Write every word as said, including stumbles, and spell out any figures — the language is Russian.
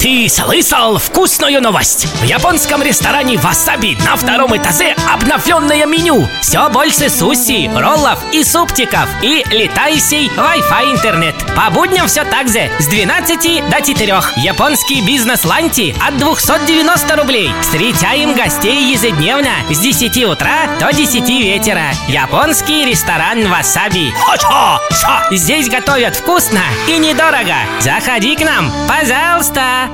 Ты слышал вкусную новость? В японском ресторане Васаби на втором этаже обновленное меню. Все больше суси, роллов и супчиков. И летающий Wi-Fi интернет. По будням все так же. С двенадцати до четырёх. Японский бизнес-ланчи от двухсот девяноста рублей. Встречаем гостей ежедневно с десяти утра до десяти вечера. Японский ресторан Васаби. Хо-хо! Здесь готовят вкусно и недорого. Заходи к нам, пожалуйста.